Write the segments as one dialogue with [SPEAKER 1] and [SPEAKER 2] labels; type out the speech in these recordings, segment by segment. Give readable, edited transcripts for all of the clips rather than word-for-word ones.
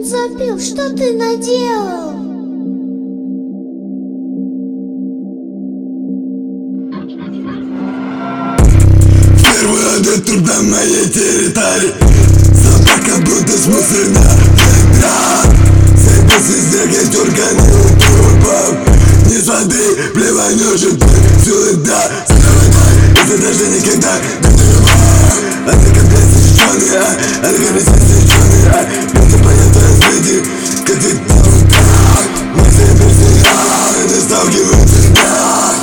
[SPEAKER 1] бензопил, что ты наделал?
[SPEAKER 2] Первый адетур на моей территории. Собака будто с мусорного ведра. Сойдусь из снега, дерганый трупом. Не смотри, плеванешь и ты силы да. Если даже никогда не понимаю. Она комплект сочетённый, она комплект сочетённый. Люди понятно разведи, как ты там так. Мы все персонали, сталкиваются с днях.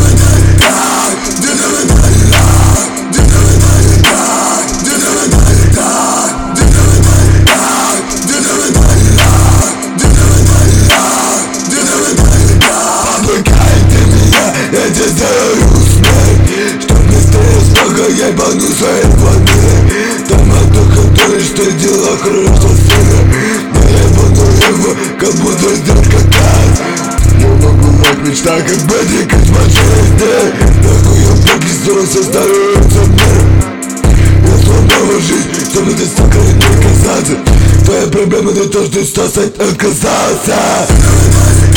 [SPEAKER 2] Я тебе дарю смерть, чтоб быстрее смога я ебану свои планы. Там одно который, что дела хорошо сына. Но я ебану его, как будто ждёт катать. Я могу мать мечта, как Бэдди, как по жизни. Нахуй я прокиснулся, становится мир. Я сломала жизнь, чтобы ты столько не казаться. Твоя проблема не то, что стать отказался.